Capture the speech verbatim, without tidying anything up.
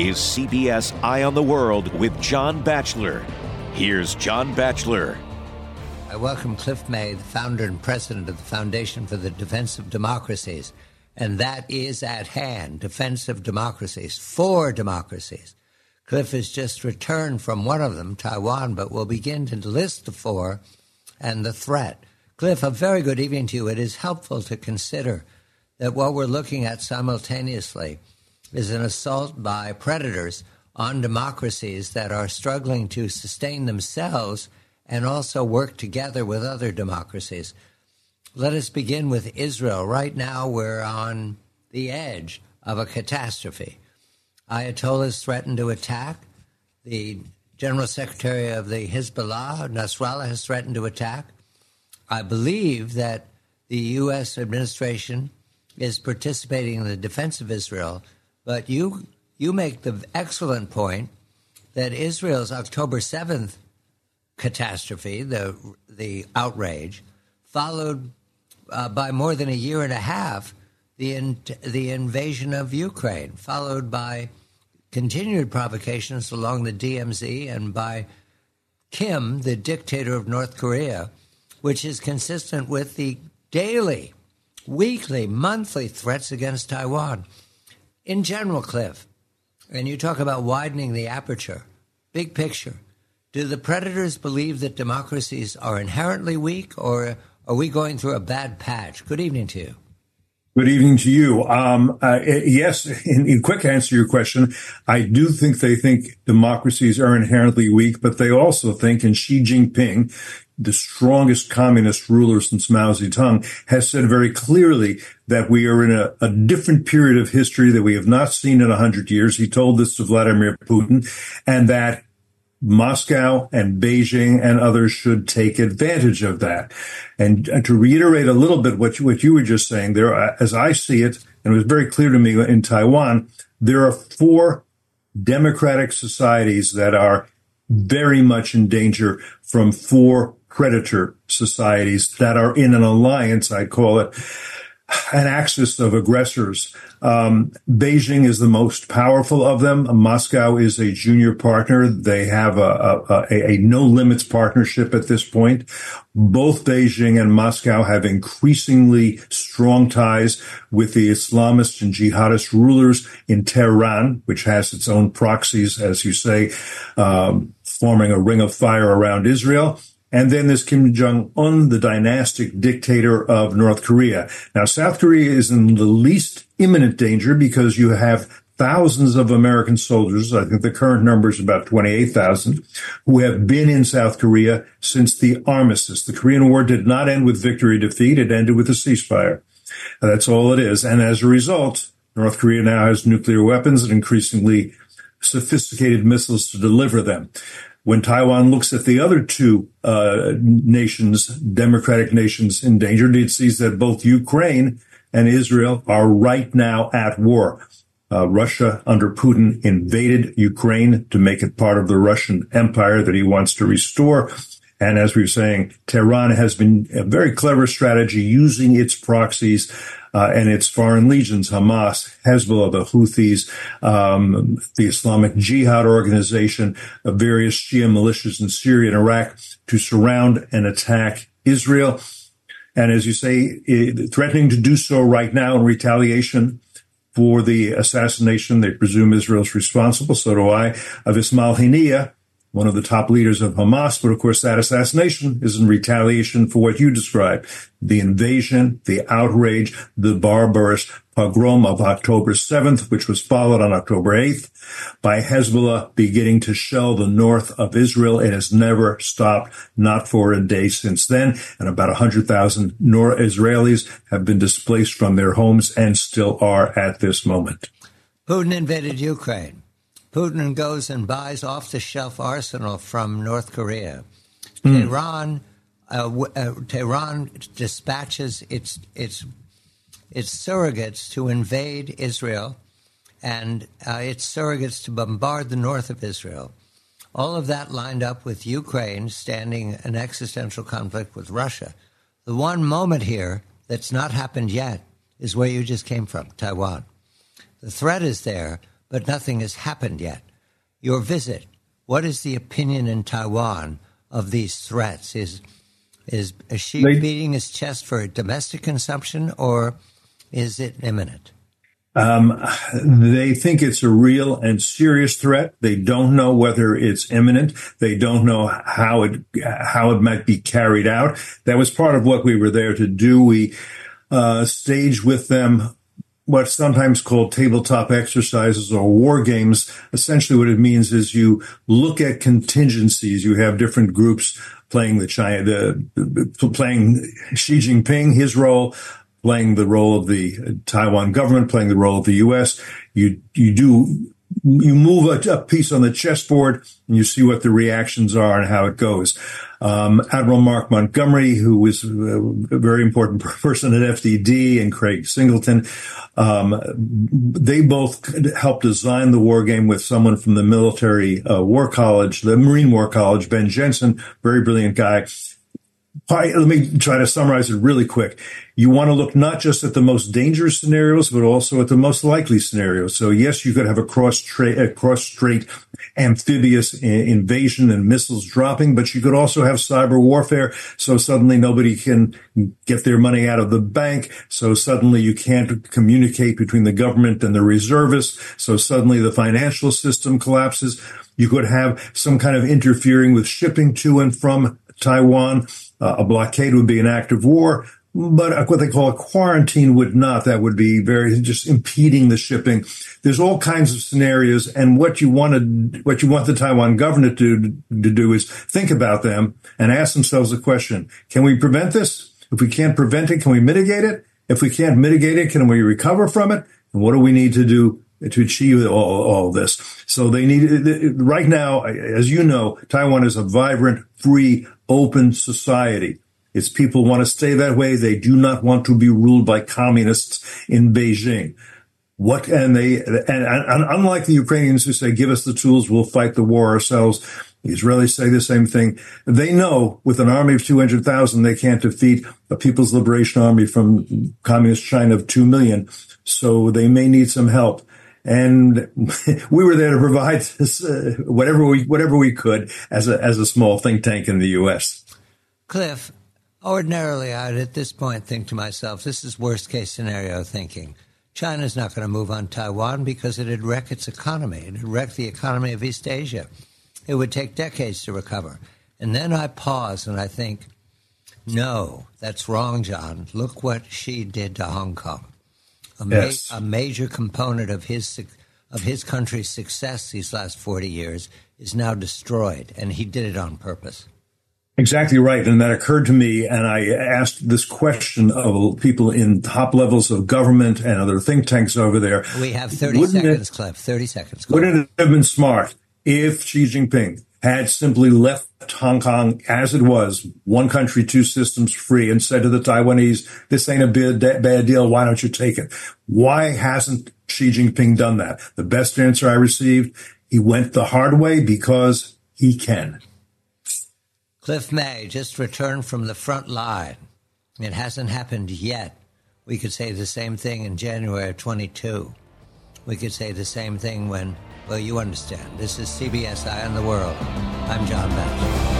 is C B S Eye on the World with John Batchelor. Here's John Batchelor. I welcome Cliff May, the founder and president of the Foundation for the Defense of Democracies. And that is at hand, defense of democracies, four democracies. Cliff has just returned from one of them, Taiwan, but we'll begin to list the four and the threat. Cliff, a very good evening to you. It is helpful to consider that what we're looking at simultaneously is an assault by predators on democracies that are struggling to sustain themselves and also work together with other democracies. Let us begin with Israel. Right now, we're on the edge of a catastrophe. Ayatollahs threatened to attack. The General Secretary of the Hezbollah, Nasrallah, has threatened to attack. I believe that the U S administration is participating in the defense of Israel, but you you make the excellent point that Israel's October seventh catastrophe, the the outrage, followed uh, by more than a year and a half the in, the invasion of Ukraine, followed by continued provocations along the D M Z and by Kim, the dictator of North Korea, which is consistent with the daily, weekly, monthly threats against Taiwan. In general, Cliff, and you talk about widening the aperture, big picture, do the predators believe that democracies are inherently weak, or are we going through a bad patch? Good evening to you. Good evening to you. Um, uh, yes, in, in quick answer to your question, I do think they think democracies are inherently weak, but they also think, and Xi Jinping, the strongest communist ruler since Mao Zedong, has said very clearly that we are in a, a different period of history that we have not seen in a hundred years. He told this to Vladimir Putin, and that Moscow and Beijing and others should take advantage of that. And, and to reiterate a little bit what you, what you were just saying there, as I see it, and it was very clear to me in Taiwan, there are four democratic societies that are very much in danger from four predator societies that are in an alliance, I call it, an axis of aggressors. Um, Beijing is the most powerful of them. Moscow is a junior partner. They have a, a, a, a no-limits partnership at this point. Both Beijing and Moscow have increasingly strong ties with the Islamist and jihadist rulers in Tehran, which has its own proxies, as you say, um, forming a ring of fire around Israel. And then there's Kim Jong-un, the dynastic dictator of North Korea. Now, South Korea is in the least imminent danger because you have thousands of American soldiers, I think the current number is about twenty-eight thousand, who have been in South Korea since the armistice. The Korean War did not end with victory defeat. It ended with a ceasefire. That's all it is. And as a result, North Korea now has nuclear weapons and increasingly sophisticated missiles to deliver them. When Taiwan looks at the other two uh nations, democratic nations endangered, it sees that both Ukraine and Israel are right now at war. Uh, Russia, under Putin, invaded Ukraine to make it part of the Russian empire that he wants to restore. And as we were saying, Tehran has been a very clever strategy using its proxies uh, and its foreign legions, Hamas, Hezbollah, the Houthis, um, the Islamic Jihad organization, uh, various Shia militias in Syria and Iraq to surround and attack Israel. And as you say, it, threatening to do so right now in retaliation for the assassination. They presume Israel's responsible, so do I, of Ismail Haniyeh, one of the top leaders of Hamas. But of course, that assassination is in retaliation for what you described, the invasion, the outrage, the barbarous pogrom of October seventh, which was followed on October eighth by Hezbollah beginning to shell the north of Israel. It has never stopped, not for a day since then. And about one hundred thousand Nor Israelis have been displaced from their homes and still are at this moment. Putin invaded Ukraine. Putin goes and buys off-the-shelf arsenal from North Korea. Mm. Tehran, uh, uh, Tehran dispatches its its its surrogates to invade Israel, and uh, its surrogates to bombard the north of Israel. All of that lined up with Ukraine standing an existential conflict with Russia. The one moment here that's not happened yet is where you just came from, Taiwan. The threat is there, but nothing has happened yet. Your visit, what is the opinion in Taiwan of these threats? Is is, is Xi they, beating his chest for domestic consumption, or is it imminent? Um, they think it's a real and serious threat. They don't know whether it's imminent. They don't know how it how it might be carried out. That was part of what we were there to do. We uh, staged with them what's sometimes called tabletop exercises or war games. Essentially what it means is you look at contingencies. You have different groups playing the China, the, the playing Xi Jinping, his role, playing the role of the Taiwan government, playing the role of the U S. You, you do, you move a, a piece on the chessboard and you see what the reactions are and how it goes. Um, Admiral Mark Montgomery, who was a very important person at F D D, and Craig Singleton, um, they both helped design the war game with someone from the military uh, war college, the Marine War College, Ben Jensen, very brilliant guy. Let me try to summarize it really quick. You want to look not just at the most dangerous scenarios, but also at the most likely scenarios. So yes, you could have a cross tra- a cross-strait amphibious invasion and missiles dropping, but you could also have cyber warfare. So suddenly nobody can get their money out of the bank. So suddenly you can't communicate between the government and the reservists. So suddenly the financial system collapses. You could have some kind of interfering with shipping to and from Taiwan. Uh, a blockade would be an act of war, but what they call a quarantine would not. That would be very just impeding the shipping. There's all kinds of scenarios, and what you want to, what you want the Taiwan government to, to do is think about them and ask themselves the question: can we prevent this? If we can't prevent it, can we mitigate it? If we can't mitigate it, can we recover from it? And what do we need to do to achieve all, all this? So they need, right now, as you know, Taiwan is a vibrant, free, open society. Its people want to stay that way. They do not want to be ruled by communists in Beijing. What, and they, and, and unlike the Ukrainians who say, give us the tools, we'll fight the war ourselves, the Israelis say the same thing. They know with an army of two hundred thousand, they can't defeat a People's Liberation Army from communist China of two million. So they may need some help. And we were there to provide this, uh, whatever we whatever we could as a as a small think tank in the U S. Cliff, ordinarily I'd at this point think to myself, this is worst case scenario thinking. China's not going to move on Taiwan because it'd wreck its economy. It'd wreck the economy of East Asia. It would take decades to recover. And then I pause and I think, no, that's wrong, John. Look what Xi did to Hong Kong. A, ma- yes. a major component of his of his country's success these last forty years is now destroyed, and he did it on purpose. Exactly right. And that occurred to me, and I asked this question of people in top levels of government and other think tanks over there. We have thirty wouldn't seconds, it, Cliff, thirty seconds. Go wouldn't on. it have been smart if Xi Jinping had simply left Hong Kong as it was, one country, two systems free, and said to the Taiwanese, this ain't a bad, bad deal, why don't you take it? Why hasn't Xi Jinping done that? The best answer I received, he went the hard way because he can. Cliff May just returned from the front line. It hasn't happened yet. We could say the same thing in January of twenty-two. We could say the same thing when, well, you understand. This is C B S Eye on the World. I'm John Batchelor.